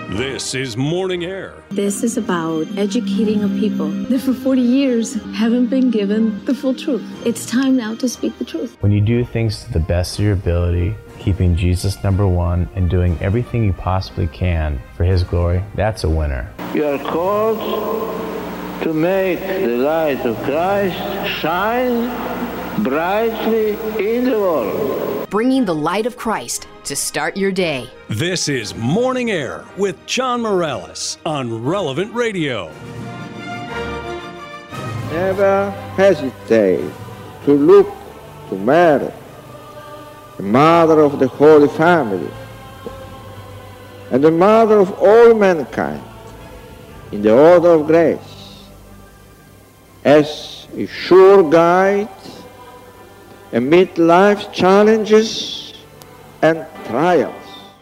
This is Morning Air. This is about educating a people that for 40 years haven't been given the full truth. It's time now to speak the truth. When you do things to the best of your ability, keeping Jesus number one and doing everything you possibly can for His glory, that's a winner. You are called to make the light of Christ shine brightly in the world. Bringing the light of Christ to start your day. This is Morning Air with John Morales on Relevant Radio. Never hesitate to look to Mary, the mother of the Holy Family, and the mother of all mankind, in the order of grace, as a sure guide amid life's challenges and triumphs.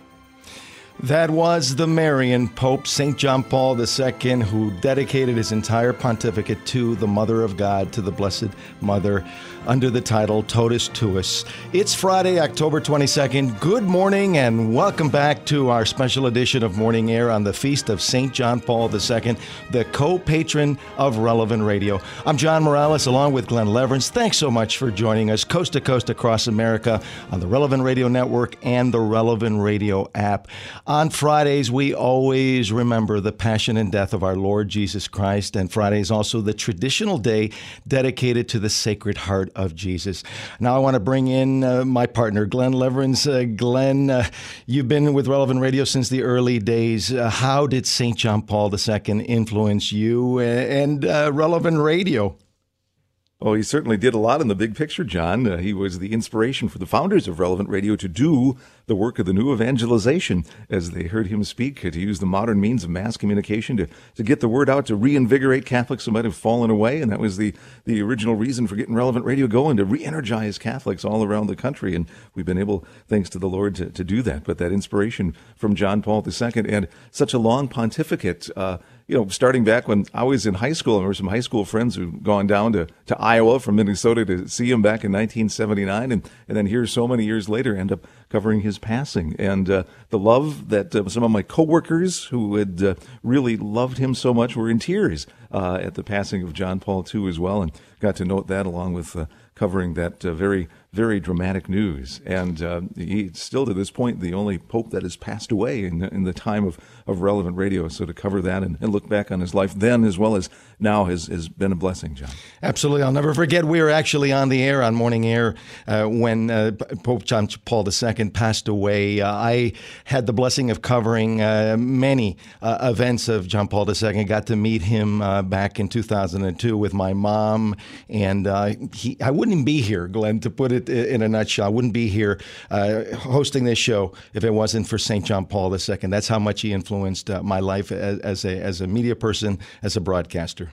That was the Marian Pope, St. John Paul II, who dedicated his entire pontificate to the Mother of God, to the Blessed Mother, under the title Totus Tuus. It's Friday, October 22nd. Good morning and welcome back to our special edition of Morning Air on the feast of St. John Paul II, the co-patron of Relevant Radio. I'm John Morales along with Glenn Leverance. Thanks so much for joining us coast to coast across America on the Relevant Radio Network and the Relevant Radio app. On Fridays, we always remember the passion and death of our Lord Jesus Christ, and Friday is also the traditional day dedicated to the Sacred Heart of Jesus. Now I want to bring in my partner, Glenn Leverance. Glenn, you've been with Relevant Radio since the early days. How did St. John Paul II influence you and Relevant Radio? Oh, he certainly did a lot in the big picture, John. He was the inspiration for the founders of Relevant Radio to do the work of the new evangelization as they heard him speak, to use the modern means of mass communication to get the word out, to reinvigorate Catholics who might have fallen away. And that was the original reason for getting Relevant Radio going, to re-energize Catholics all around the country. And we've been able, thanks to the Lord, to do that. But that inspiration from John Paul II and such a long pontificate, starting back when I was in high school, I remember some high school friends who'd gone down to Iowa from Minnesota to see him back in 1979. And then here so many years later, end up covering his passing. And the love that some of my coworkers who had really loved him so much were in tears at the passing of John Paul II as well, and got to note that along with covering that very, very dramatic news. And he's still to this point the only pope that has passed away in the time of Relevant Radio. So to cover that and look back on his life then as well as now has been a blessing, John. Absolutely. I'll never forget, we were actually on the air, on Morning Air, when Pope John Paul II passed away. I had the blessing of covering many events of John Paul II. Got to meet him back in 2002 with my mom, and I wouldn't be here, Glenn, to put it in a nutshell. I wouldn't be here hosting this show if it wasn't for St. John Paul II. That's how much he influenced my life as a media person, as a broadcaster.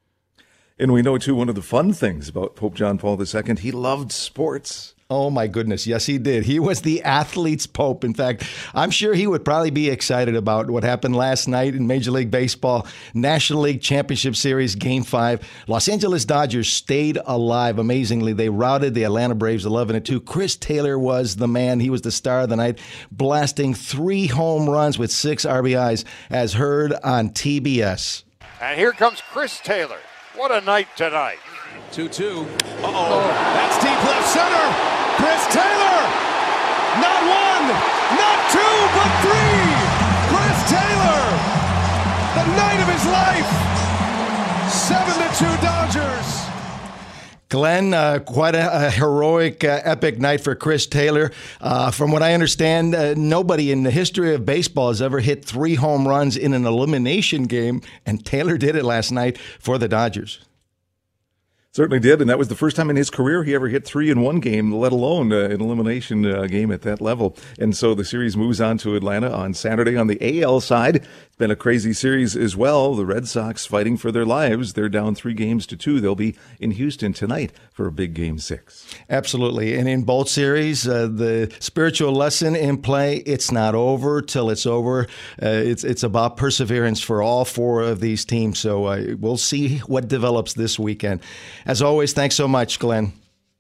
And we know, too, one of the fun things about Pope John Paul II, he loved sports. Oh, my goodness. Yes, he did. He was the athlete's pope. In fact, I'm sure he would probably be excited about what happened last night in Major League Baseball, National League Championship Series, Game 5. Los Angeles Dodgers stayed alive. Amazingly, they routed the Atlanta Braves 11-2. Chris Taylor was the man. He was the star of the night, blasting 3 home runs with 6 RBIs, as heard on TBS. And here comes Chris Taylor. What a night tonight. 2-2. That's deep left center. Chris Taylor. Not 1, not 2, but 3. Chris Taylor. The night of his life. 7-2 Dodgers. Glenn, quite a heroic, epic night for Chris Taylor. From what I understand, nobody in the history of baseball has ever hit 3 home runs in an elimination game, and Taylor did it last night for the Dodgers. Certainly did, and that was the first time in his career he ever hit 3 in one game, let alone an elimination game at that level. And so the series moves on to Atlanta on Saturday. On the AL side, it's been a crazy series as well. The Red Sox fighting for their lives. They're down 3-2. They'll be in Houston tonight for a big Game 6. Absolutely. And in both series, the spiritual lesson in play, it's not over till it's over. It's about perseverance for all 4 of these teams. So we'll see what develops this weekend. As always, thanks so much, Glenn.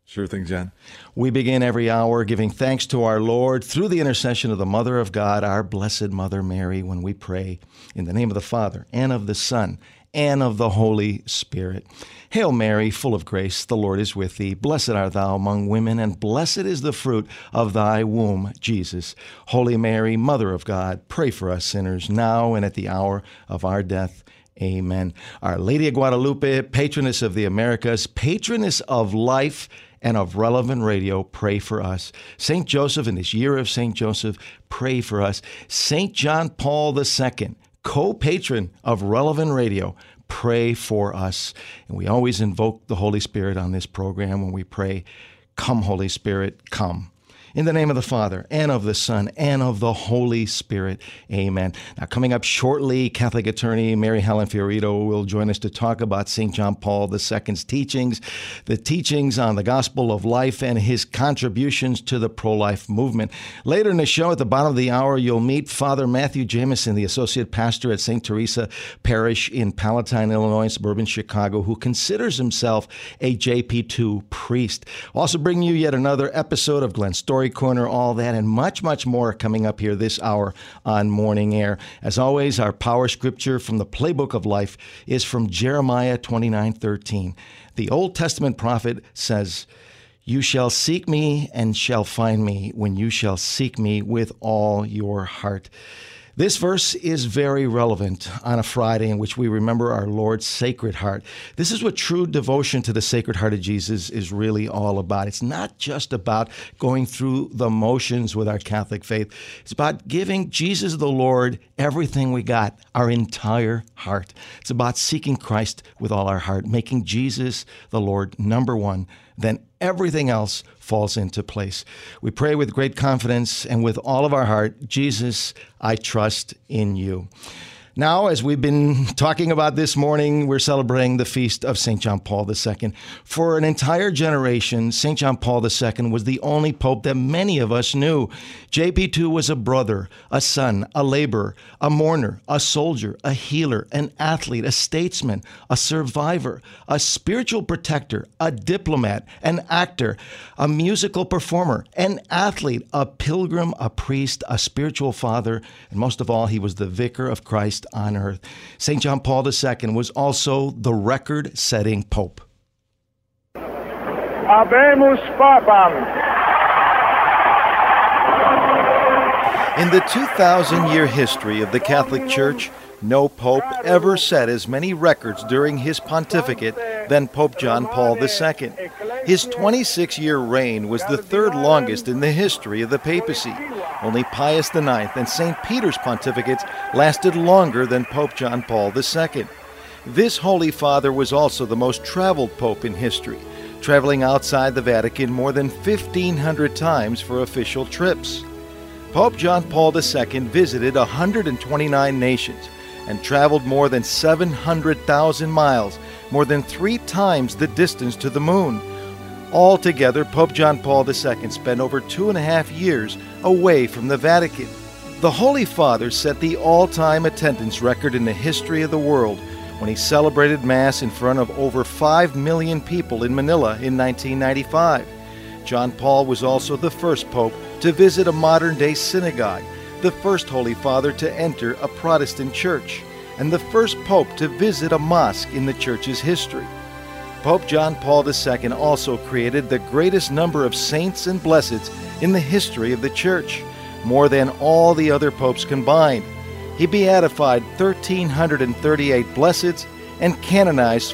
Sure thing, John. We begin every hour giving thanks to our Lord through the intercession of the Mother of God, our Blessed Mother Mary, when we pray in the name of the Father, and of the Son, and of the Holy Spirit. Hail Mary, full of grace, the Lord is with thee. Blessed art thou among women, and blessed is the fruit of thy womb, Jesus. Holy Mary, Mother of God, pray for us sinners, now and at the hour of our death. Amen. Our Lady of Guadalupe, patroness of the Americas, patroness of life and of Relevant Radio, pray for us. St. Joseph, in this year of St. Joseph, pray for us. St. John Paul II, co-patron of Relevant Radio, pray for us. And we always invoke the Holy Spirit on this program when we pray, "Come, Holy Spirit, come." In the name of the Father, and of the Son, and of the Holy Spirit. Amen. Now, coming up shortly, Catholic attorney Mary Helen Fiorito will join us to talk about St. John Paul II's teachings, the teachings on the gospel of life, and his contributions to the pro-life movement. Later in the show, at the bottom of the hour, you'll meet Father Matthew Jameson, the associate pastor at St. Teresa Parish in Palatine, Illinois, suburban Chicago, who considers himself a JP2 priest. Also bringing you yet another episode of Glenn's Story Corner, all that and much, much more coming up here this hour on Morning Air. As always, our power scripture from the Playbook of Life is from Jeremiah 29:13. The Old Testament prophet says, "You shall seek me and shall find me when you shall seek me with all your heart." This verse is very relevant on a Friday in which we remember our Lord's Sacred Heart. This is what true devotion to the Sacred Heart of Jesus is really all about. It's not just about going through the motions with our Catholic faith. It's about giving Jesus the Lord everything we got, our entire heart. It's about seeking Christ with all our heart, making Jesus the Lord number one. Then everything else falls into place. We pray with great confidence and with all of our heart, "Jesus, I trust in you." Now, as we've been talking about this morning, we're celebrating the feast of St. John Paul II. For an entire generation, St. John Paul II was the only pope that many of us knew. JP2 was a brother, a son, a laborer, a mourner, a soldier, a healer, an athlete, a statesman, a survivor, a spiritual protector, a diplomat, an actor, a musical performer, an athlete, a pilgrim, a priest, a spiritual father, and most of all, he was the vicar of Christ on earth. St. John Paul II was also the record-setting pope. Habemus Papam. In the 2,000-year history of the Catholic Church, no pope ever set as many records during his pontificate than Pope John Paul II. His 26-year reign was the third longest in the history of the papacy. Only Pius IX and St. Peter's pontificates lasted longer than Pope John Paul II. This Holy Father was also the most traveled pope in history, traveling outside the Vatican more than 1,500 times for official trips. Pope John Paul II visited 129 nations and traveled more than 700,000 miles, more than 3 times the distance to the moon. Altogether, Pope John Paul II spent over 2.5 years away from the Vatican. The Holy Father set the all-time attendance record in the history of the world when he celebrated Mass in front of over 5 million people in Manila in 1995. John Paul was also the first pope to visit a modern-day synagogue, the first Holy Father to enter a Protestant church, and the first pope to visit a mosque in the church's history. Pope John Paul II also created the greatest number of saints and blesseds in the history of the Church, more than all the other popes combined. He beatified 1,338 blesseds and canonized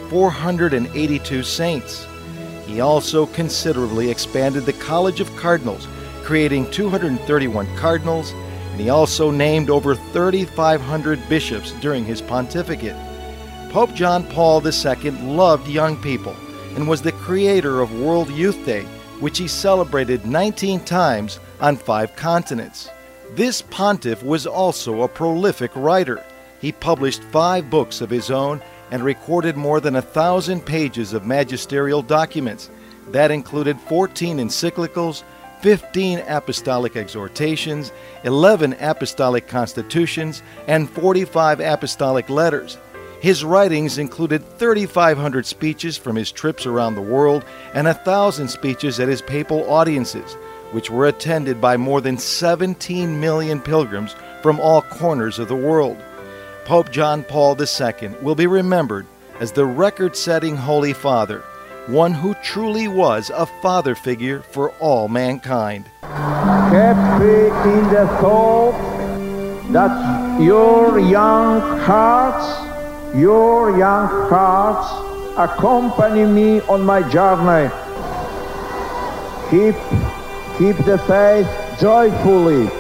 482 saints. He also considerably expanded the College of Cardinals, creating 231 cardinals, and he also named over 3,500 bishops during his pontificate. Pope John Paul II loved young people and was the creator of World Youth Day, which he celebrated 19 times on 5 continents. This pontiff was also a prolific writer. He published 5 books of his own and recorded more than 1,000 pages of magisterial documents. That included 14 encyclicals, 15 apostolic exhortations, 11 apostolic constitutions, and 45 apostolic letters. His writings included 3,500 speeches from his trips around the world and 1,000 speeches at his papal audiences, which were attended by more than 17 million pilgrims from all corners of the world. Pope John Paul II will be remembered as the record-setting Holy Father, one who truly was a father figure for all mankind. Happy in the thought that your young hearts accompany me on my journey. Keep the faith joyfully.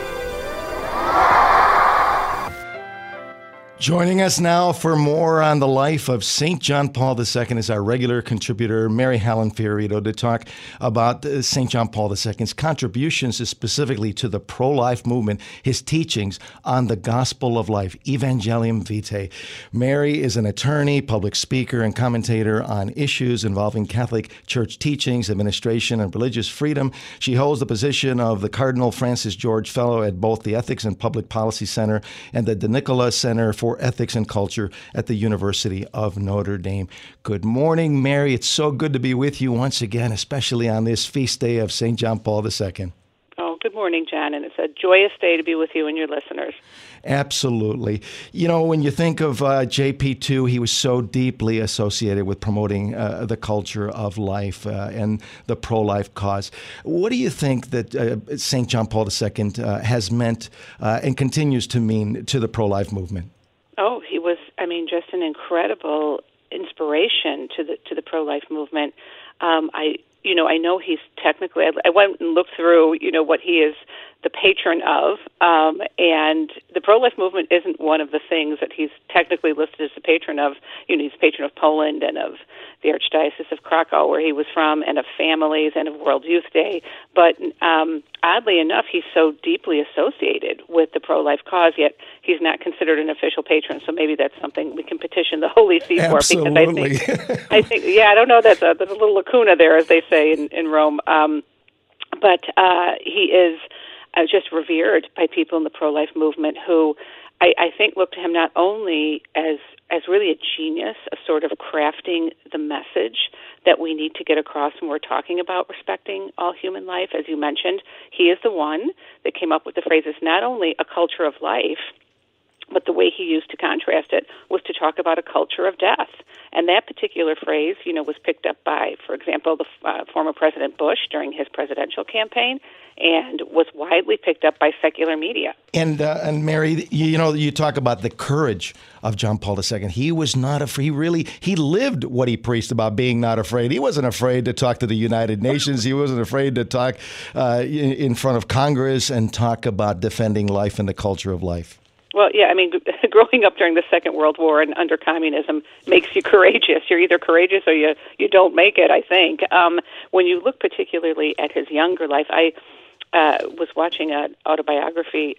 Joining us now for more on the life of St. John Paul II is our regular contributor, Mary Helen Fiorito, to talk about St. John Paul II's contributions specifically to the pro-life movement, his teachings on the gospel of life, Evangelium Vitae. Mary is an attorney, public speaker, and commentator on issues involving Catholic Church teachings, administration, and religious freedom. She holds the position of the Cardinal Francis George Fellow at both the Ethics and Public Policy Center and the De Nicola Center for Ethics and Culture at the University of Notre Dame. Good morning, Mary. It's so good to be with you once again, especially on this feast day of St. John Paul II. Oh, good morning, John, and it's a joyous day to be with you and your listeners. Absolutely. You know, when you think of JP2, he was so deeply associated with promoting the culture of life and the pro-life cause. What do you think that St. John Paul II has meant and continues to mean to the pro-life movement? Oh, he was, just an incredible inspiration to the pro-life movement. I know he's technically, I went and looked through, what he is the patron of, and the pro-life movement isn't one of the things that he's technically listed as the patron of. He's patron of Poland and of the Archdiocese of Krakow, where he was from, and of families and of World Youth Day. But oddly enough, he's so deeply associated with the pro-life cause, yet he's not considered an official patron. So maybe that's something we can petition the Holy See for. Absolutely. Because I think, I don't know, there's a little lacuna there, as they say in Rome. But he is just revered by people in the pro-life movement who I think look to him not only as really a genius, a sort of crafting the message that we need to get across when we're talking about respecting all human life. As you mentioned, he is the one that came up with the phrases, not only a culture of life, but the way he used to contrast it was to talk about a culture of death. And that particular phrase, was picked up by, for example, the former President Bush during his presidential campaign, and was widely picked up by secular media. And Mary, you talk about the courage of John Paul II. He was not afraid. He lived what he preached about being not afraid. He wasn't afraid to talk to the United Nations. He wasn't afraid to talk in front of Congress and talk about defending life and the culture of life. Well, yeah, growing up during the Second World War and under communism makes you courageous. You're either courageous or you don't make it, I think. When you look particularly at his younger life, I was watching an autobiography,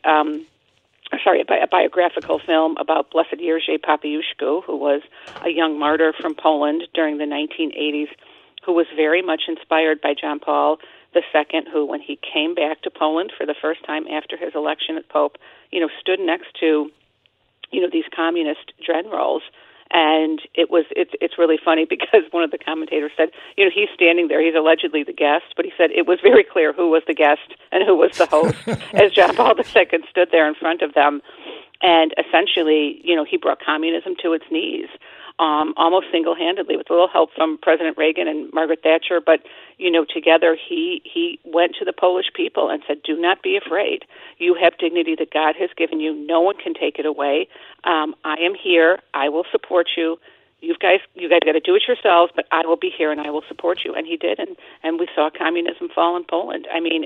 a biographical film about Blessed Jerzy Papiuszko, who was a young martyr from Poland during the 1980s, who was very much inspired by John Paul II, who, when he came back to Poland for the first time after his election as Pope, stood next to, these communist generals. And it's really funny because one of the commentators said, he's standing there, he's allegedly the guest, but he said it was very clear who was the guest and who was the host as John Paul II stood there in front of them. And essentially, he brought communism to its knees, almost single-handedly, with a little help from President Reagan and Margaret Thatcher. But, together he went to the Polish people and said, do not be afraid. You have dignity that God has given you. No one can take it away. I am here. I will support you. You guys got to do it yourselves, but I will be here and I will support you. And he did, and we saw communism fall in Poland.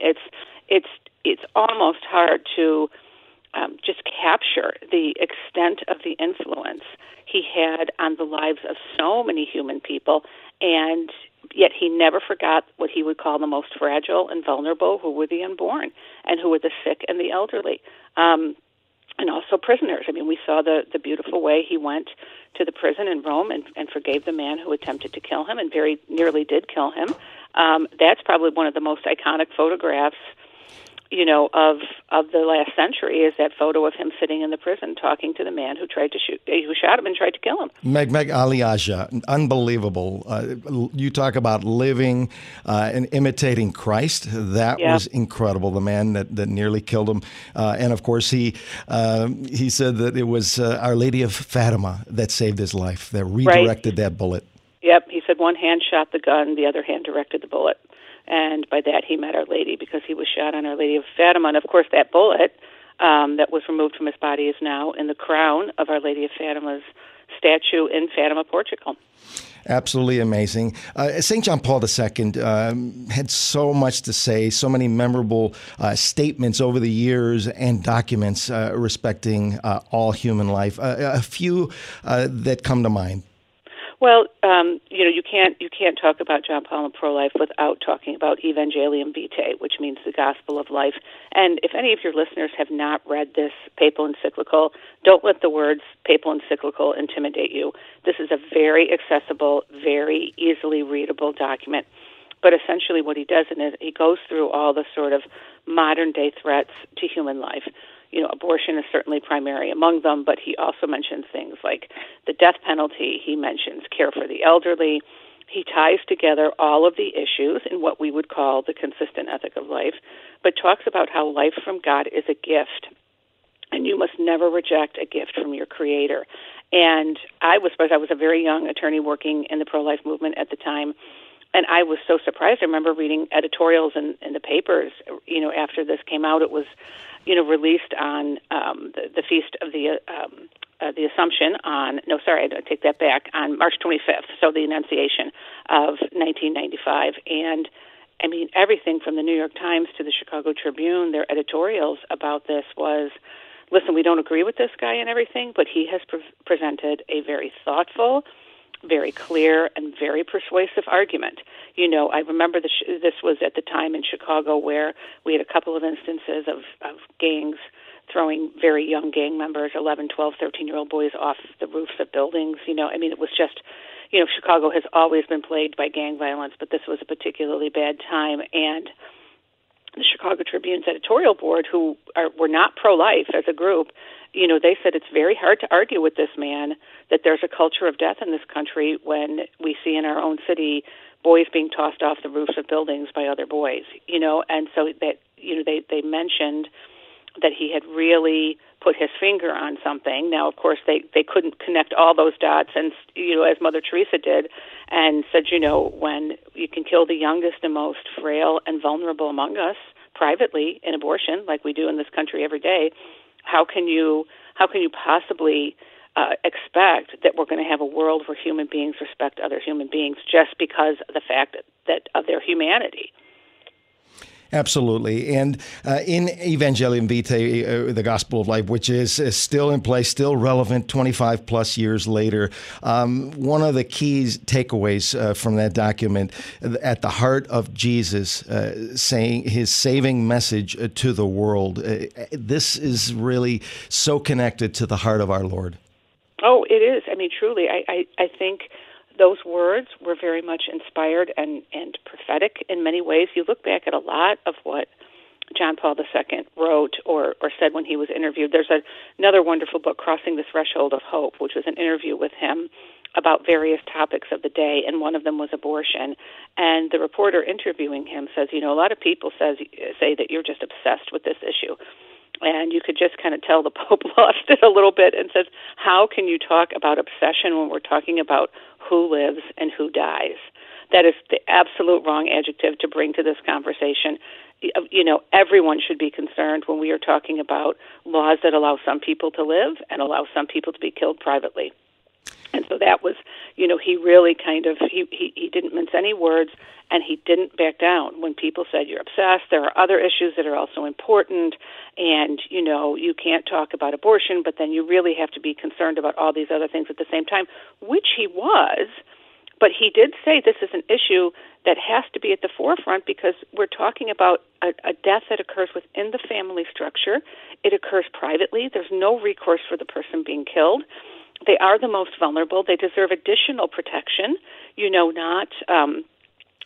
It's almost hard to just capture the extent of the influence he had on the lives of so many human people, and yet he never forgot what he would call the most fragile and vulnerable, who were the unborn and who were the sick and the elderly, and also prisoners. We saw the beautiful way he went to the prison in Rome and forgave the man who attempted to kill him and very nearly did kill him. That's probably one of the most iconic photographs of the last century is that photo of him sitting in the prison talking to the man who shot him and tried to kill him. Meg Ali Aja, unbelievable. You talk about living and imitating Christ. That was incredible. The man that nearly killed him, and of course he said that it was Our Lady of Fatima that saved his life, that redirected that bullet. Yep, he said one hand shot the gun, the other hand directed the bullet. And by that, he met Our Lady because he was shot on Our Lady of Fatima. And, of course, that bullet that was removed from his body is now in the crown of Our Lady of Fatima's statue in Fatima, Portugal. Absolutely amazing. St. John Paul II had so much to say, so many memorable statements over the years and documents respecting all human life. A few that come to mind. Well, you can't talk about John Paul and pro-life without talking about Evangelium Vitae, which means the gospel of life. And if any of your listeners have not read this papal encyclical, don't let the words papal encyclical intimidate you. This is a very accessible, very easily readable document. But essentially what he does in it, he goes through all the sort of modern-day threats to human life. Abortion is certainly primary among them, but he also mentions things like the death penalty. He mentions care for the elderly. He ties together all of the issues in what we would call the consistent ethic of life, but talks about how life from God is a gift, and you must never reject a gift from your Creator. And I was a very young attorney working in the pro-life movement at the time, and I was so surprised. I remember reading editorials in the papers, after this came out. It was released on the feast of the Assumption on March 25th, so the Annunciation of 1995. And I mean, everything from the New York Times to the Chicago Tribune, their editorials about this was, listen, we don't agree with this guy and everything, but he has presented a very thoughtful, very clear, and very persuasive argument. I remember this was at the time in Chicago where we had a couple of instances of gangs throwing very young gang members, 11, 12, 13-year-old boys off the roofs of buildings. It was just, Chicago has always been plagued by gang violence, but this was a particularly bad time. And the Chicago Tribune's editorial board, who were not pro-life as a group, they said it's very hard to argue with this man that there's a culture of death in this country when we see in our own city boys being tossed off the roofs of buildings by other boys, and so that, they mentioned that he had really put his finger on something. Now, of course, they couldn't connect all those dots, and, as Mother Teresa did, and said, when you can kill the youngest and most frail and vulnerable among us privately in abortion, like we do in this country every day, how can you possibly expect that we're going to have a world where human beings respect other human beings just because of the fact that of their humanity? Absolutely. And in Evangelium Vitae, the Gospel of Life, which is still in place, still relevant 25 plus years later, one of the key takeaways from that document, at the heart of Jesus, saying his saving message to the world, this is really so connected to the heart of our Lord. Oh, it is. I mean, truly, I think those words were very much inspired and prophetic in many ways. You look back at a lot of what John Paul II wrote or said when he was interviewed. There's another wonderful book, Crossing the Threshold of Hope, which was an interview with him about various topics of the day, and one of them was abortion. And the reporter interviewing him says, a lot of people say that you're just obsessed with this issue. And you could just kind of tell the Pope lost it a little bit and says, how can you talk about obsession when we're talking about who lives and who dies? That is the absolute wrong adjective to bring to this conversation. Everyone should be concerned when we are talking about laws that allow some people to live and allow some people to be killed privately. And so that was, he really kind of, he didn't mince any words, and he didn't back down. When people said, you're obsessed, there are other issues that are also important, and, you can't talk about abortion, but then you really have to be concerned about all these other things at the same time, which he was. But he did say this is an issue that has to be at the forefront because we're talking about a death that occurs within the family structure. It occurs privately. There's no recourse for the person being killed. They are the most vulnerable. They deserve additional protection, not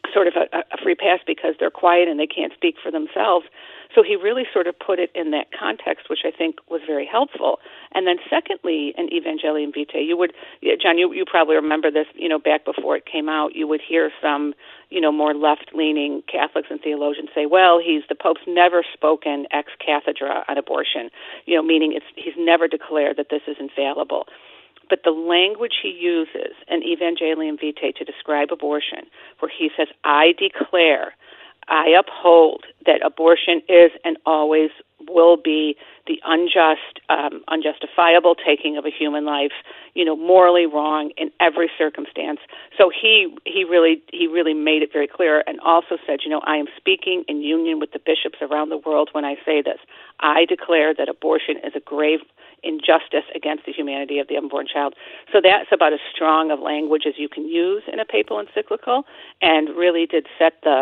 sort of a free pass because they're quiet and they can't speak for themselves. So he really sort of put it in that context, which I think was very helpful. And then secondly, in Evangelium Vitae, John, you probably remember this, back before it came out, you would hear some, more left-leaning Catholics and theologians say, well, the Pope's never spoken ex cathedra on abortion, meaning he's never declared that this is infallible. But the language he uses in Evangelium Vitae to describe abortion, where he says, I declare, I uphold that abortion is and always will be the unjustifiable taking of a human life, morally wrong in every circumstance. So he really made it very clear, and also said, I am speaking in union with the bishops around the world when I say this. I declare that abortion is a grave injustice against the humanity of the unborn child. So that's about as strong of language as you can use in a papal encyclical, and really did set the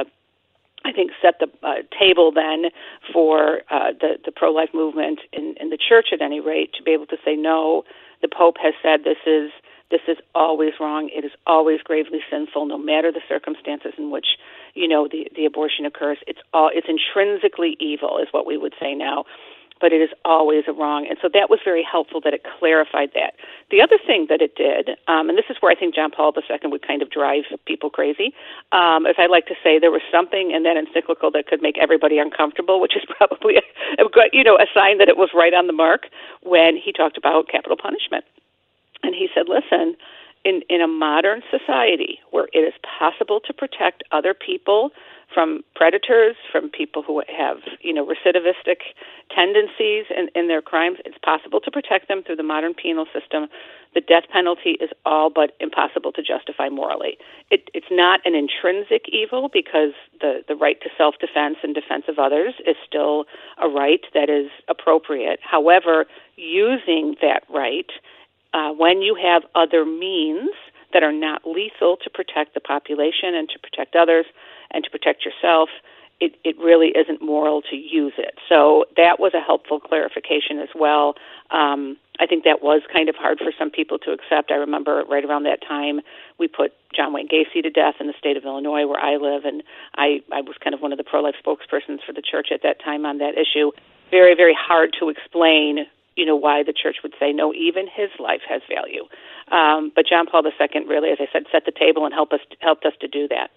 table then for the pro-life movement in the church, at any rate, to be able to say, no, the Pope has said this is always wrong. It is always gravely sinful, no matter the circumstances in which the abortion occurs. It's intrinsically evil, is what we would say now. But it is always a wrong. And so that was very helpful that it clarified that. The other thing that it did, and this is where I think John Paul II would kind of drive people crazy, if I like to say, there was something in that encyclical that could make everybody uncomfortable, which is probably a sign that it was right on the mark, when he talked about capital punishment. And he said, listen, in a modern society where it is possible to protect other people from predators, from people who have, recidivistic tendencies in their crimes, it's possible to protect them through the modern penal system. The death penalty is all but impossible to justify morally. It's not an intrinsic evil, because the right to self-defense and defense of others is still a right that is appropriate. However, using that right, when you have other means that are not lethal to protect the population and to protect others and to protect yourself, it really isn't moral to use it. So that was a helpful clarification as well. I think that was kind of hard for some people to accept. I remember right around that time we put John Wayne Gacy to death in the state of Illinois, where I live, and I was kind of one of the pro-life spokespersons for the church at that time on that issue. Very, very hard to explain why the church would say, no, even his life has value. But John Paul II really, as I said, set the table and helped us to do that.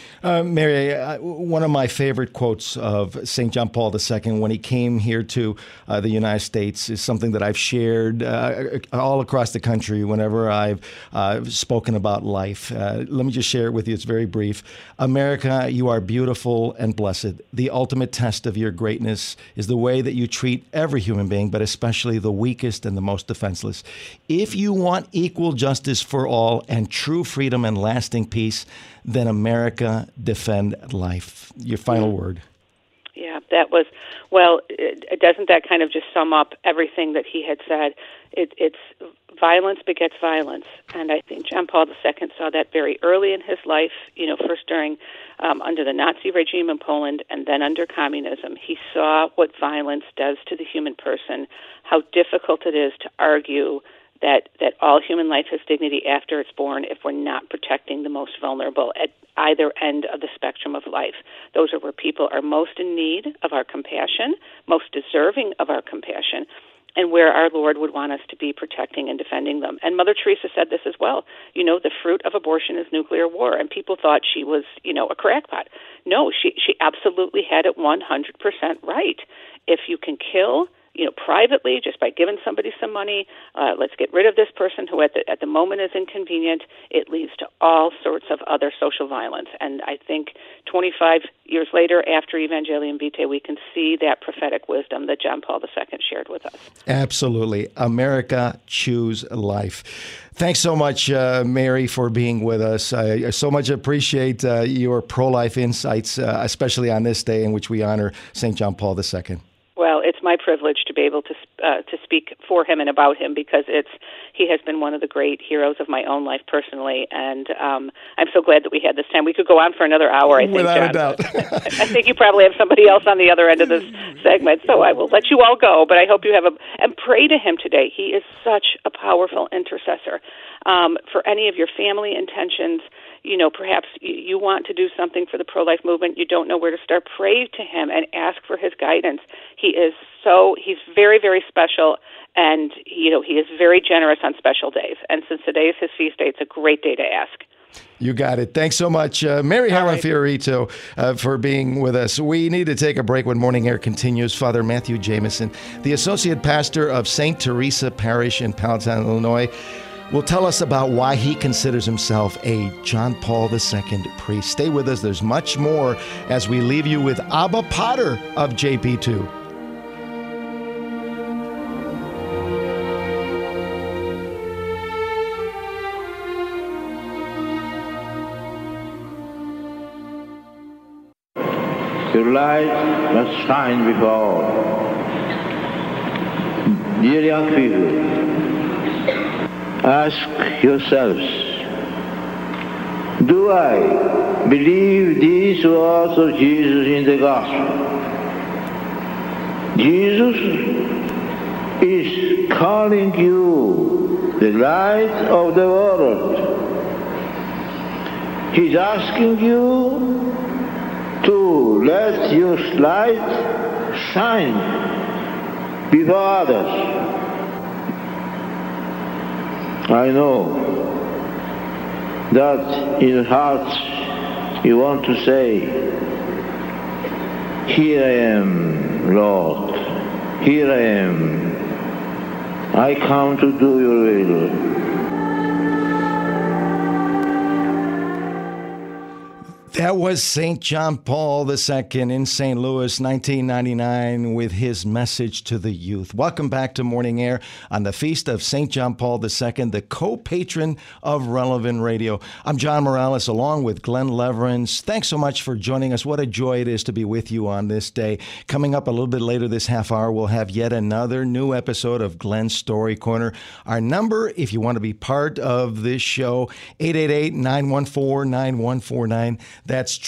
Mary, one of my favorite quotes of St. John Paul II when he came here to the United States is something that I've shared all across the country whenever I've spoken about life. Let me just share it with you. It's very brief. America, you are beautiful and blessed. The ultimate test of your greatness is the way that you treat every human being, but especially the weakest and the most defenseless. If you want equal justice for all and true freedom and lasting peace, then America defend life. Your final word. Yeah, that was, doesn't that kind of just sum up everything that he had said? It's violence begets violence. And I think John Paul II saw that very early in his life, first during, under the Nazi regime in Poland and then under communism. He saw what violence does to the human person, how difficult it is to argue that all human life has dignity after it's born if we're not protecting the most vulnerable at either end of the spectrum of life. Those are where people are most in need of our compassion, most deserving of our compassion, and where our Lord would want us to be protecting and defending them. And Mother Teresa said this as well. The fruit of abortion is nuclear war, and people thought she was, a crackpot. No, she absolutely had it 100% right. If you can kill privately, just by giving somebody some money, let's get rid of this person who at the moment is inconvenient, it leads to all sorts of other social violence. And I think 25 years later, after Evangelium Vitae, we can see that prophetic wisdom that John Paul II shared with us. Absolutely. America, choose life. Thanks so much, Mary, for being with us. I so much appreciate your pro-life insights, especially on this day in which we honor St. John Paul II. Well, it's my privilege to be able to speak for him and about him, because he has been one of the great heroes of my own life personally, and I'm so glad that we had this time. We could go on for another hour, I think, without John. a doubt. I think you probably have somebody else on the other end of this segment, so I will let you all go, but I hope you have and pray to him today. He is such a powerful intercessor. For any of your family intentions, perhaps you want to do something for the pro-life movement, you don't know where to start, pray to him and ask for his guidance. He's very, very special, and, he is very generous on special days. And since today is his feast day, it's a great day to ask. You got it. Thanks so much, Mary Helen Fiorito, for being with us. We need to take a break when Morning Air continues. Father Matthew Jameson, the Associate Pastor of St. Teresa Parish in Palatine, Illinois, will tell us about why he considers himself a John Paul II priest. Stay with us. There's much more as we leave you with Abba Potter of JP2. Your light must shine before all. Dear young people, ask yourselves, do I believe these words of Jesus in the Gospel? Jesus is calling you the light of the world. He's asking you to let your light shine before others. I know that in your heart you want to say, here I am, Lord, here I am. I come to do your will. That was St. John Paul II in St. Louis, 1999, with his message to the youth. Welcome back to Morning Air on the Feast of St. John Paul II, the co-patron of Relevant Radio. I'm John Morales, along with Glenn Leverance. Thanks so much for joining us. What a joy it is to be with you on this day. Coming up a little bit later this half hour, we'll have yet another new episode of Glenn's Story Corner. Our number, if you want to be part of this show, 888-914-9149. That's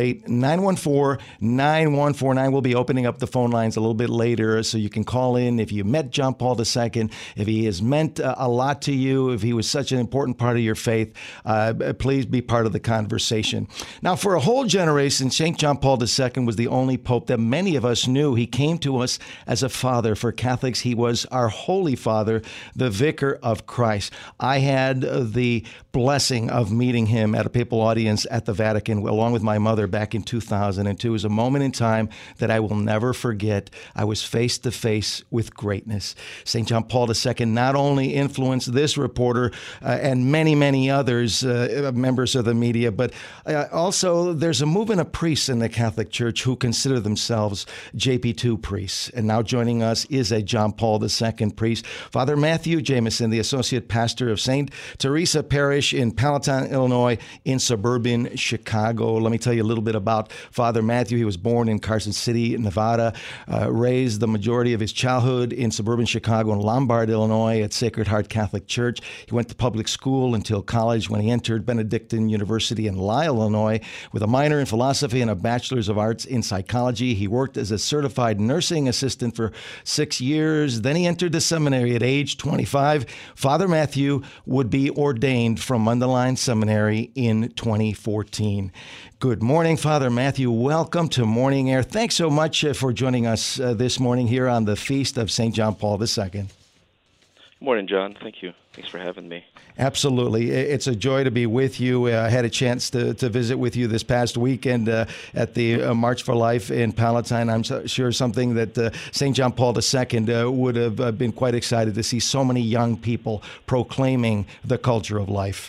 888-914-9149. We'll be opening up the phone lines a little bit later so you can call in if you met John Paul II, if he has meant a lot to you, if he was such an important part of your faith. Please be part of the conversation. Now, for a whole generation, St. John Paul II was the only pope that many of us knew. He came to us as a father. For Catholics, he was our Holy Father, the Vicar of Christ. I had the blessing of meeting him at a papal audience at the Vatican, along with my mother, back in 2002. It was a moment in time that I will never forget. I was face to face with greatness. St. John Paul II not only influenced this reporter and many, many others, members of the media, but also there's a movement of priests in the Catholic Church who consider themselves JP2 priests. And now joining us is a John Paul II priest, Father Matthew Jameson, the Associate Pastor of St. Teresa Parish in Palatine, Illinois, in suburban Chicago. Let me tell you a little bit about Father Matthew. He was born in Carson City, Nevada, raised the majority of his childhood in suburban Chicago and Lombard, Illinois at Sacred Heart Catholic Church. He went to public school until college when he entered Benedictine University in Lisle, Illinois, with a minor in philosophy and a bachelor's of arts in psychology. He worked as a certified nursing assistant for 6 years. Then he entered the seminary at age 25. Father Matthew would be ordained from Mundelein Seminary in 2014. Good morning, Father Matthew. Welcome to Morning Air. Thanks so much for joining us this morning here on the Feast of St. John Paul II. Good morning, John. Thank you. Thanks for having me. Absolutely. It's a joy to be with you. I had a chance to visit with you this past weekend at the March for Life in Palatine. I'm sure something that St. John Paul II would have been quite excited to see so many young people proclaiming the culture of life.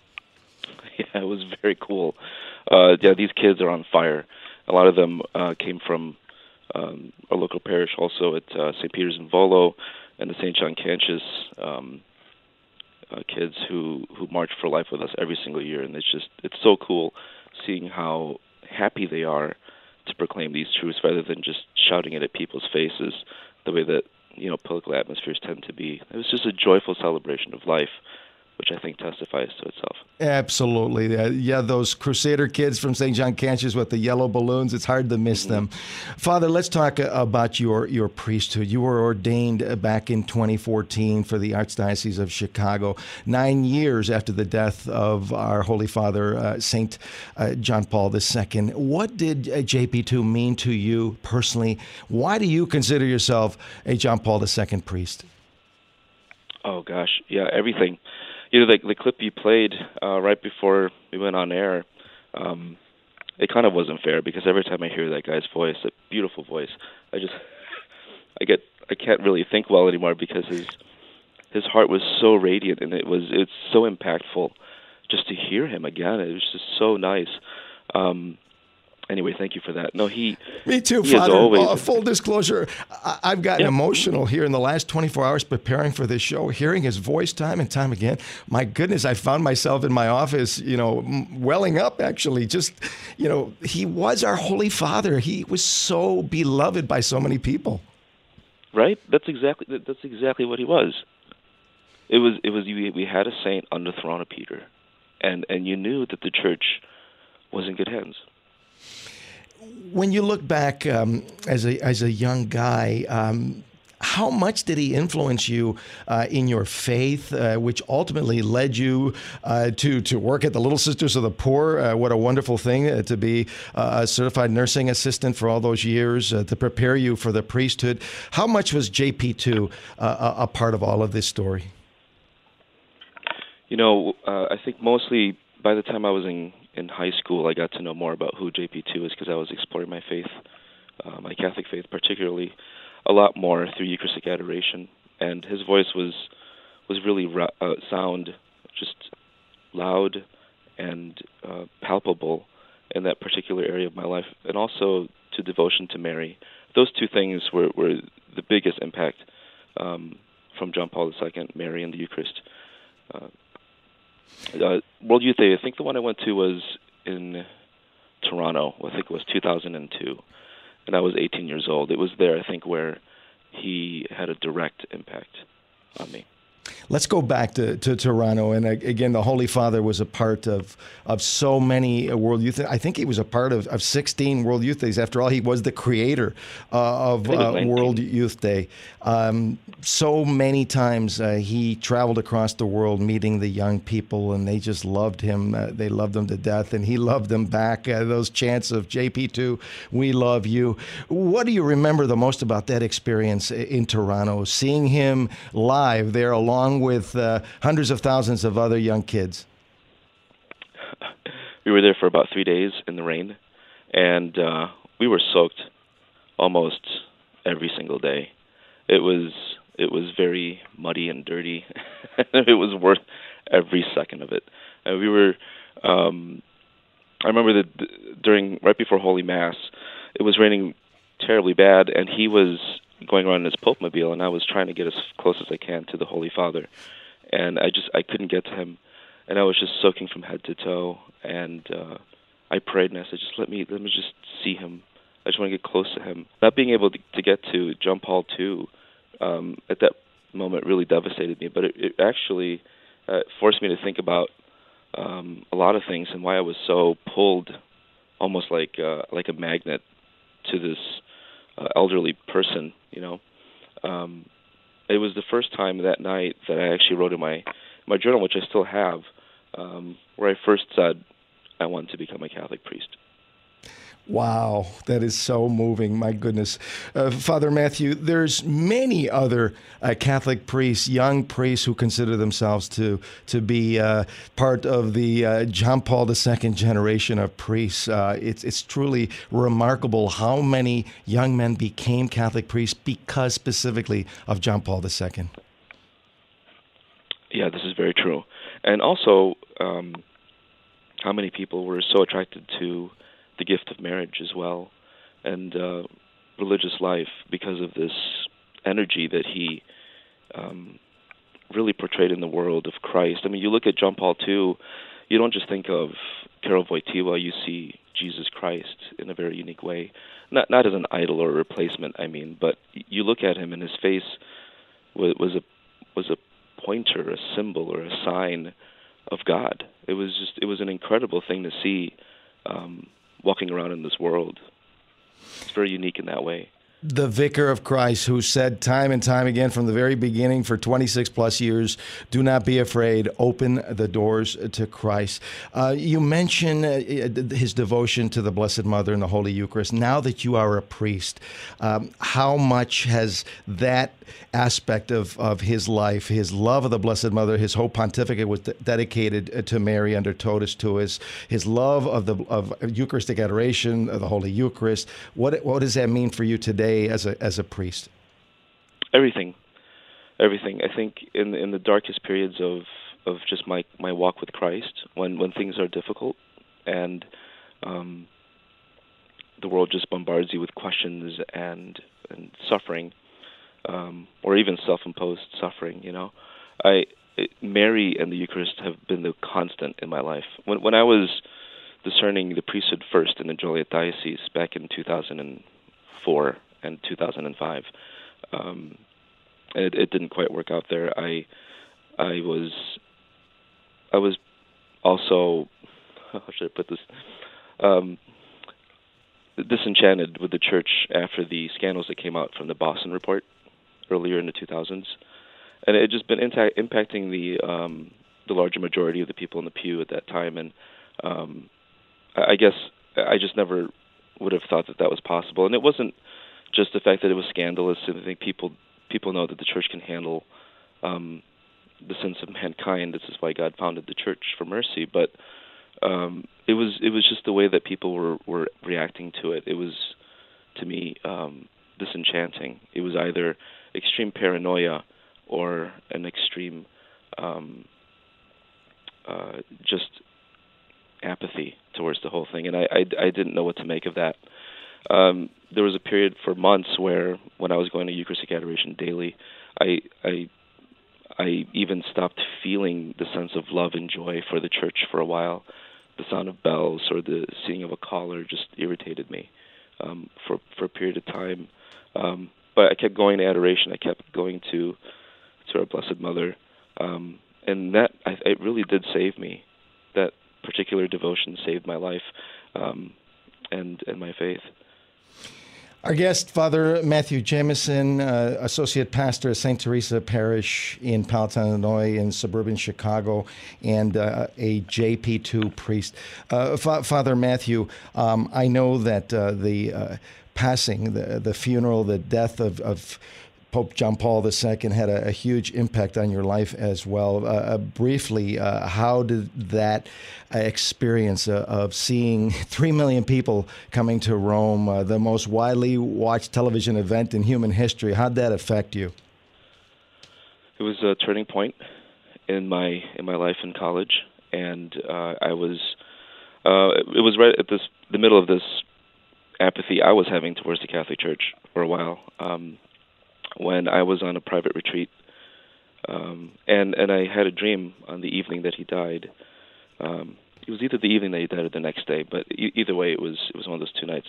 Yeah, it was very cool. These kids are on fire. A lot of them came from our local parish also at St. Peter's in Volo and the St. John Cantius kids who march for life with us every single year. And it's so cool seeing how happy they are to proclaim these truths rather than just shouting it at people's faces the way that, political atmospheres tend to be. It was just a joyful celebration of life which I think testifies to itself. Absolutely. Yeah, those Crusader kids from St. John Cantius with the yellow balloons, it's hard to miss them. Father, let's talk about your priesthood. You were ordained back in 2014 for the Archdiocese of Chicago, 9 years after the death of our Holy Father, St. John Paul II. What did JP2 mean to you personally? Why do you consider yourself a John Paul II priest? Oh, gosh. Yeah, everything. You know, the clip you played right before we went on air, it kind of wasn't fair because every time I hear that guy's voice, that beautiful voice, I can't really think well anymore because his heart was so radiant and it's so impactful just to hear him again. It was just so nice. Anyway, thank you for that. No, me too, Father. Full disclosure, I've gotten emotional here in the last 24 hours preparing for this show, hearing his voice time and time again. My goodness, I found myself in my office, welling up, actually. Just, he was our Holy Father. He was so beloved by so many people. Right? That's exactly what he was. We had a saint on the throne of Peter, and you knew that the church was in good hands. When you look back as a young guy, how much did he influence you in your faith, which ultimately led you to work at the Little Sisters of the Poor? What a wonderful thing to be a certified nursing assistant for all those years, to prepare you for the priesthood. How much was JP2 a part of all of this story? I think mostly by the time I was in high school, I got to know more about who JP2 is because I was exploring my faith, my Catholic faith particularly, a lot more through Eucharistic adoration. And his voice was really sound, just loud and palpable in that particular area of my life, and also to devotion to Mary. Those two things were the biggest impact from John Paul II, Mary and the Eucharist. World Youth Day, I think the one I went to was in Toronto. I think it was 2002, and I was 18 years old. It was there, I think, where he had a direct impact on me. Let's go back to Toronto. And again, the Holy Father was a part of so many World Youth Days. I think he was a part of 16 World Youth Days. After all, he was the creator of World Youth Day. So many times he traveled across the world meeting the young people, and they just loved him. They loved him to death, and he loved them back. Those chants of JP2, we love you. What do you remember the most about that experience in Toronto, seeing him live there along with hundreds of thousands of other young kids? We were there for about 3 days in the rain, and we were soaked almost every single day. It was very muddy and dirty. It was worth every second of it. And we were, I remember that right before Holy Mass, it was raining terribly bad, and he was going around in his Pope-mobile, and I was trying to get as close as I can to the Holy Father. And I couldn't get to him, and I was just soaking from head to toe. And I prayed, and I said, just let me just see him. I just want to get close to him. Not being able to get to John Paul II at that moment really devastated me, but it actually forced me to think about a lot of things and why I was so pulled, almost like a magnet, to this elderly person. It was the first time that night that I actually wrote in my journal, which I still have, where I first said I wanted to become a Catholic priest. Wow, that is so moving. My goodness. Father Matthew, there's many other Catholic priests, young priests, who consider themselves to be part of the John Paul II generation of priests. It's truly remarkable how many young men became Catholic priests because specifically of John Paul II. Yeah, this is very true. And also, how many people were so attracted to the gift of marriage as well, and religious life because of this energy that he really portrayed in the world of Christ. I mean, you look at John Paul II, you don't just think of Karol Wojtyła, you see Jesus Christ in a very unique way. Not as an idol or a replacement, I mean, but you look at him and his face was a pointer, a symbol, or a sign of God. It was an incredible thing to see walking around in this world. It's very unique in that way. The Vicar of Christ, who said time and time again from the very beginning for 26 plus years, do not be afraid, open the doors to Christ. You mentioned his devotion to the Blessed Mother and the Holy Eucharist. Now that you are a priest, how much has that aspect of his life, his love of the Blessed Mother, his whole pontificate was dedicated to Mary under Totus Tuus, his love of Eucharistic adoration, of the Holy Eucharist, what does that mean for you today as a priest? Everything. I think in the darkest periods of just my walk with Christ, when things are difficult and the world just bombards you with questions and suffering, or even self-imposed suffering, Mary and the Eucharist have been the constant in my life. When I was discerning the priesthood first in the Joliet Diocese back in 2004 and 2005, it didn't quite work out there. I was also, how should I put this, disenchanted with the church after the scandals that came out from the Boston Report earlier in the 2000s, and it had just been impacting the larger majority of the people in the pew at that time. And I guess I just never would have thought that was possible. And it wasn't just the fact that it was scandalous. I think people know that the church can handle the sins of mankind. This is why God founded the church, for mercy. But it was just the way that people were reacting to it. It was, to me, disenchanting. It was either extreme paranoia or an extreme just apathy towards the whole thing, and I didn't know what to make of that. There was a period for months where, when I was going to Eucharistic adoration daily, I even stopped feeling the sense of love and joy for the church for a while. The sound of bells or the seeing of a collar just irritated me for a period of time. But I kept going to adoration. I kept going to our Blessed Mother, and that it really did save me. That particular devotion saved my life and my faith. Our guest, Father Matthew Jameson, Associate Pastor of St. Teresa Parish in Palatine, Illinois, in suburban Chicago, and a JP2 priest. Father Matthew, I know that the passing, the funeral, the death of Pope John Paul II had a huge impact on your life as well. Briefly, how did that experience of seeing 3 million people coming to Rome, the most widely watched television event in human history, how did that affect you? It was a turning point in my life in college, and it was right at the middle of this apathy I was having towards the Catholic Church for a while. When I was on a private retreat, and I had a dream on the evening that he died. It was either the evening that he died or the next day, but either way, it was one of those 2 nights.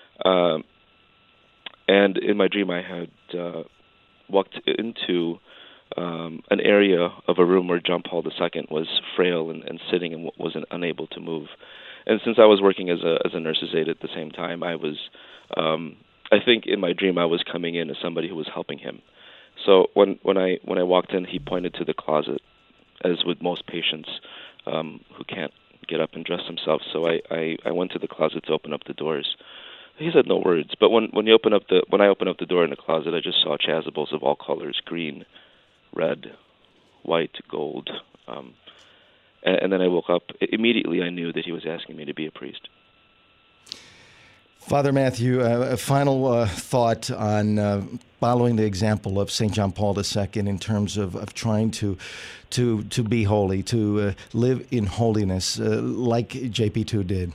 And in my dream, I had walked into an area of a room where John Paul II was frail and sitting and wasn't unable to move. And since I was working as a nurse's aide at the same time, I was. I think in my dream I was coming in as somebody who was helping him. So when I walked in, he pointed to the closet, as with most patients who can't get up and dress themselves. So I went to the closet to open up the doors. He said no words, but when I opened up the door in the closet, I just saw chasubles of all colors: green, red, white, gold. And then I woke up. Immediately I knew that he was asking me to be a priest. Father Matthew, a final thought on following the example of St. John Paul II in terms of trying to be holy, to live in holiness, like JP2 did.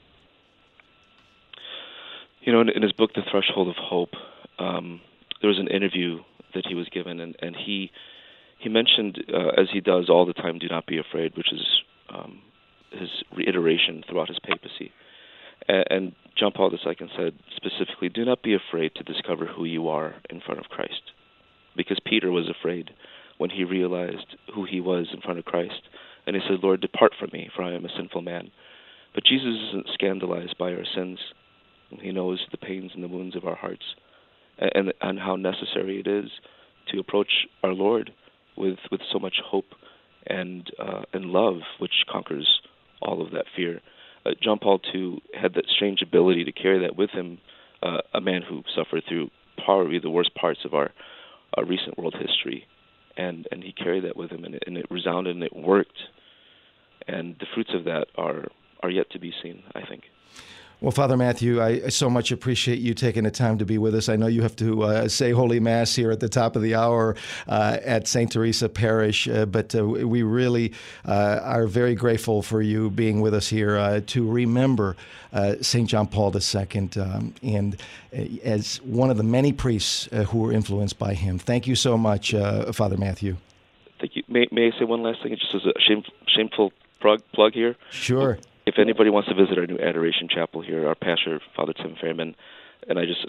In his book, The Threshold of Hope, there was an interview that he was given, and he mentioned, as he does all the time, do not be afraid, which is his reiteration throughout his papacy. And John Paul II said specifically, do not be afraid to discover who you are in front of Christ. Because Peter was afraid when he realized who he was in front of Christ. And he said, "Lord, depart from me, for I am a sinful man." But Jesus isn't scandalized by our sins. He knows the pains and the wounds of our hearts, and how necessary it is to approach our Lord with so much hope and love, which conquers all of that fear. John Paul II had that strange ability to carry that with him, a man who suffered through probably the worst parts of our recent world history, and he carried that with him, and it resounded and it worked. And the fruits of that are yet to be seen, I think. Well, Father Matthew, I so much appreciate you taking the time to be with us. I know you have to say Holy Mass here at the top of the hour at St. Teresa Parish, but we really are very grateful for you being with us here to remember St. John Paul II and as one of the many priests who were influenced by him. Thank you so much, Father Matthew. Thank you. May I say one last thing? Just as a shameful plug here? Sure. If anybody wants to visit our new Adoration Chapel here, our pastor, Father Tim Fairman, and I just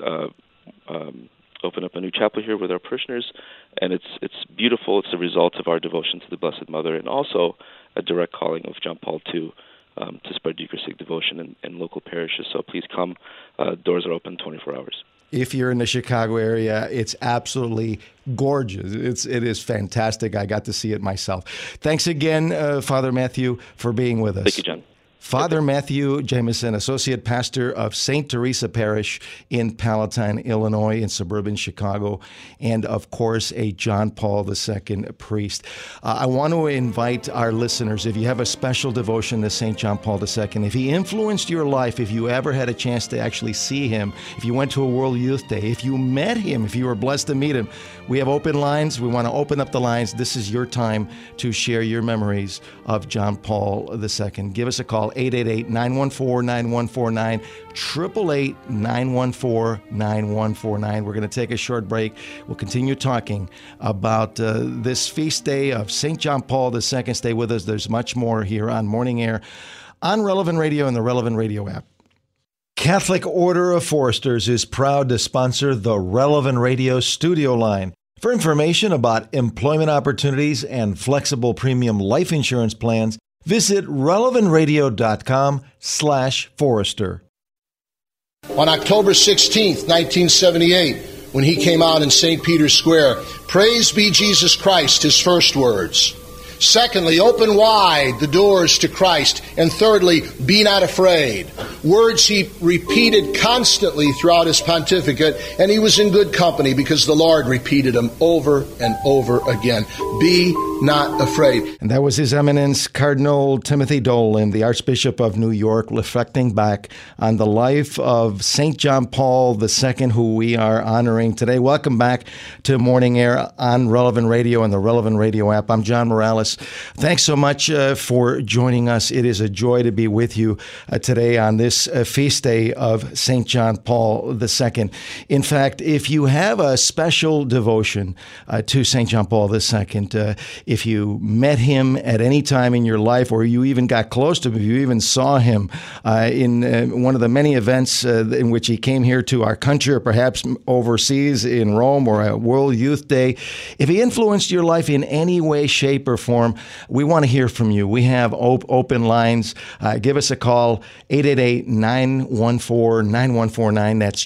opened up a new chapel here with our parishioners, and it's beautiful. It's the result of our devotion to the Blessed Mother, and also a direct calling of John Paul II to spread Eucharistic devotion in local parishes. So please come. Doors are open 24 hours. If you're in the Chicago area, it's absolutely gorgeous. It is fantastic. I got to see it myself. Thanks again, Father Matthew, for being with us. Thank you, John. Father Matthew Jameson, Associate Pastor of St. Teresa Parish in Palatine, Illinois, in suburban Chicago, and of course, a John Paul II priest. I want to invite our listeners, if you have a special devotion to St. John Paul II, if he influenced your life, if you ever had a chance to actually see him, if you went to a World Youth Day, if you met him, if you were blessed to meet him, we have open lines. We want to open up the lines. This is your time to share your memories of John Paul II. Give us a call. 888-914-9149, 888-914-9149. We're going to take a short break. We'll continue talking about this feast day of St. John Paul II. Stay with us. There's much more here on Morning Air, on Relevant Radio and the Relevant Radio app. Catholic Order of Foresters is proud to sponsor the Relevant Radio studio line. For information about employment opportunities and flexible premium life insurance plans, visit relevantradio.com/Forester. On October 16th, 1978, when he came out in St. Peter's Square, "Praise be Jesus Christ," his first words. Secondly, open wide the doors to Christ. And thirdly, be not afraid. Words he repeated constantly throughout his pontificate, and he was in good company because the Lord repeated them over and over again. Be not afraid. And that was His Eminence Cardinal Timothy Dolan, the Archbishop of New York, reflecting back on the life of St. John Paul II, who we are honoring today. Welcome back to Morning Air on Relevant Radio and the Relevant Radio app. I'm John Morales. Thanks so much for joining us. It is a joy to be with you today on this feast day of St. John Paul II. In fact, if you have a special devotion to St. John Paul II, if you met him at any time in your life, or you even got close to him, if you even saw him in one of the many events in which he came here to our country, or perhaps overseas in Rome, or a World Youth Day, if he influenced your life in any way, shape, or form, we want to hear from you. We have open lines. Give us a call, 888-914-9149. That's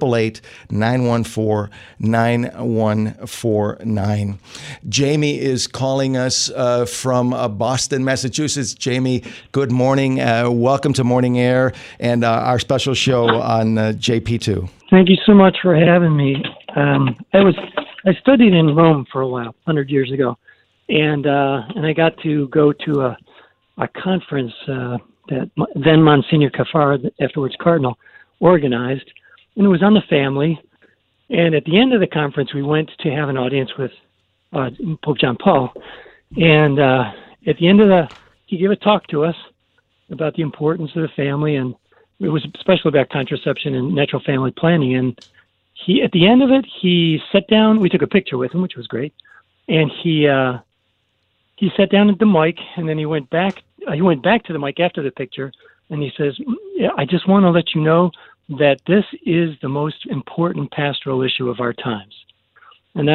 888-914-9149. Jamie is calling us from Boston, Massachusetts. Jamie, good morning. Welcome to Morning Air and our special show on JP2. Thank you so much for having me. I studied in Rome for a while, 100 years ago. And I got to go to a conference that then Monsignor Caffarra, afterwards Cardinal, organized, and it was on the family. And at the end of the conference, we went to have an audience with Pope John Paul. And at the end of he gave a talk to us about the importance of the family, and it was especially about contraception and natural family planning. And at the end of it, he sat down. We took a picture with him, which was great. And he sat down at the mic, and then he went back to the mic after the picture, and he says, I just want to let you know that this is the most important pastoral issue of our times. And then I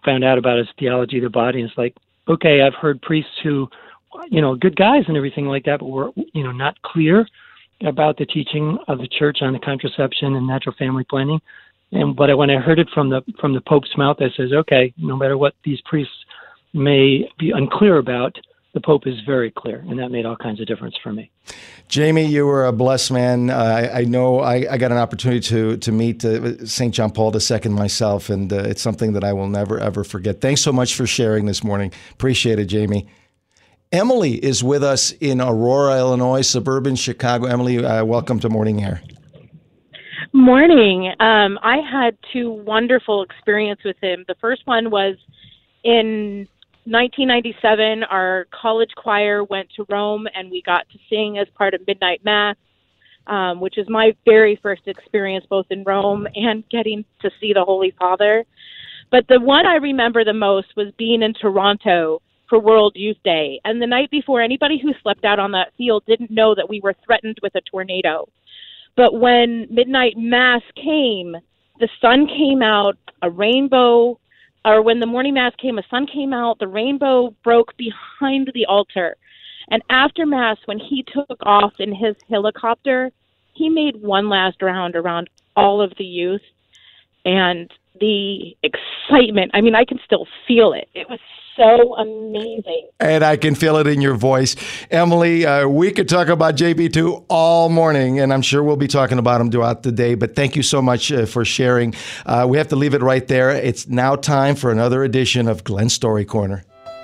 found out about his theology of the body, and it's like, okay, I've heard priests who, good guys and everything like that, but were, not clear about the teaching of the church on the contraception and natural family planning. But when I heard it from the Pope's mouth, I says, okay, no matter what these priests may be unclear about, the Pope is very clear, and that made all kinds of difference for me. Jamie, you were a blessed man. I know I got an opportunity to meet St. John Paul II myself, and it's something that I will never, ever forget. Thanks so much for sharing this morning. Appreciate it, Jamie. Emily is with us in Aurora, Illinois, suburban Chicago. Emily, welcome to Morning Air. Morning. I had two wonderful experiences with him. The first one was in 1997, our college choir went to Rome, and we got to sing as part of Midnight Mass, which is my very first experience both in Rome and getting to see the Holy Father. But the one I remember the most was being in Toronto for World Youth Day. And the night before, anybody who slept out on that field didn't know that we were threatened with a tornado. But when Midnight Mass came, the sun came out, when the morning Mass came, the sun came out, the rainbow broke behind the altar. And after Mass, when he took off in his helicopter, he made one last round around all of the youth. And the excitement, I can still feel it. It was so amazing. And I can feel it in your voice. Emily, we could talk about JP2 all morning, and I'm sure we'll be talking about him throughout the day, but thank you so much for sharing. We have to leave it right there. It's now time for another edition of Glenn's Story Corner.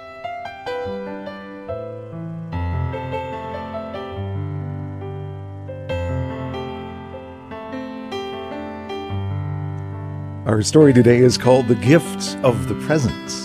Our story today is called The Gift of the Present.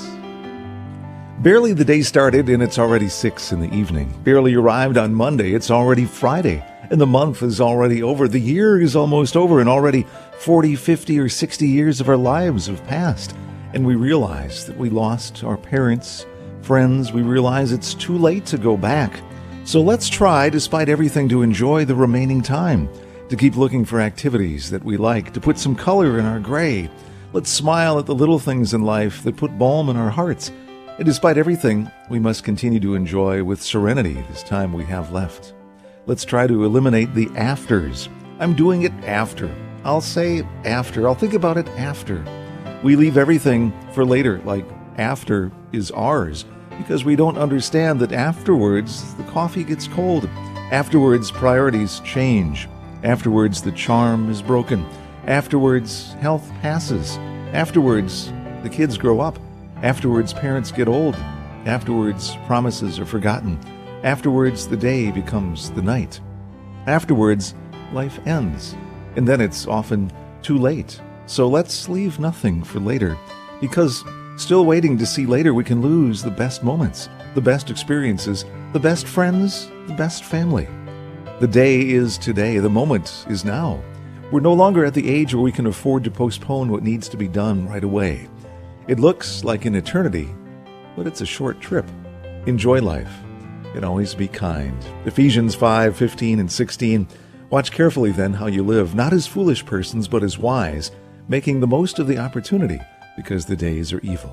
Barely the day started and it's already 6 in the evening. Barely arrived on Monday, it's already Friday. And the month is already over. The year is almost over, and already 40, 50, or 60 years of our lives have passed. And we realize that we lost our parents, friends. We realize it's too late to go back. So let's try, despite everything, to enjoy the remaining time, to keep looking for activities that we like, to put some color in our gray. Let's smile at the little things in life that put balm in our hearts. And despite everything, we must continue to enjoy with serenity this time we have left. Let's try to eliminate the afters. I'm doing it after. I'll say after. I'll think about it after. We leave everything for later, like after is ours, because we don't understand that afterwards the coffee gets cold. Afterwards, priorities change. Afterwards, the charm is broken. Afterwards, health passes. Afterwards, the kids grow up. Afterwards, parents get old. Afterwards, promises are forgotten. Afterwards, the day becomes the night. Afterwards, life ends. And then it's often too late. So let's leave nothing for later, because still waiting to see later, we can lose the best moments, the best experiences, the best friends, the best family. The day is today. The moment is now. We're no longer at the age where we can afford to postpone what needs to be done right away. It looks like an eternity, but it's a short trip. Enjoy life and always be kind. Ephesians 5:15 and 16. Watch carefully then how you live, not as foolish persons, but as wise, making the most of the opportunity, because the days are evil.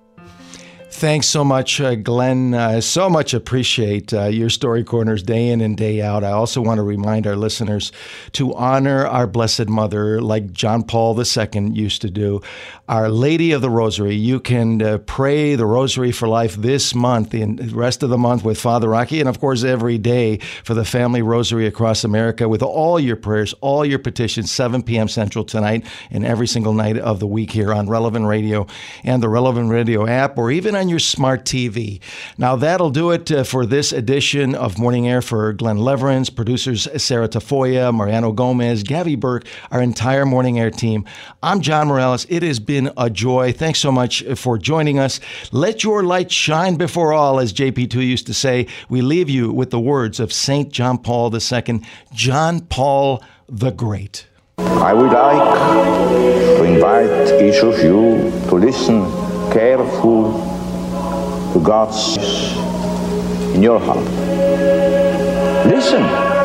Thanks so much, Glenn. So much appreciate your Story Corners day in and day out. I also want to remind our listeners to honor our Blessed Mother like John Paul II used to do. Our Lady of the Rosary. You can pray the Rosary for Life this month, the rest of the month with Father Rocky, and of course every day for the Family Rosary across America with all your prayers, all your petitions, 7 p.m. Central tonight and every single night of the week here on Relevant Radio and the Relevant Radio app, or even on your smart TV. Now that'll do it for this edition of Morning Air. For Glenn Leverance, producers Sarah Tafoya, Mariano Gomez, Gabby Burke, our entire Morning Air team. I'm John Morales. It has been a joy. Thanks so much for joining us. Let your light shine before all, as JP2 used to say. We leave you with the words of St. John Paul II, John Paul the Great. I would like to invite each of you to listen carefully to God's in your heart. Listen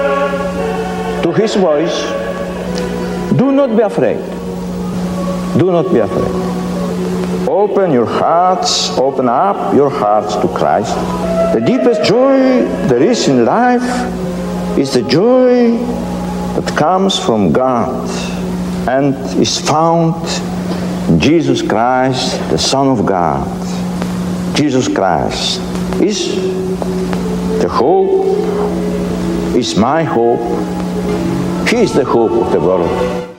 to His voice. Do not be afraid. Do not be afraid. open your hearts, open up your hearts to Christ. The deepest joy there is in life is the joy that comes from God and is found in Jesus Christ, the Son of God. Jesus Christ is the hope, is my hope. He is the hope of the world.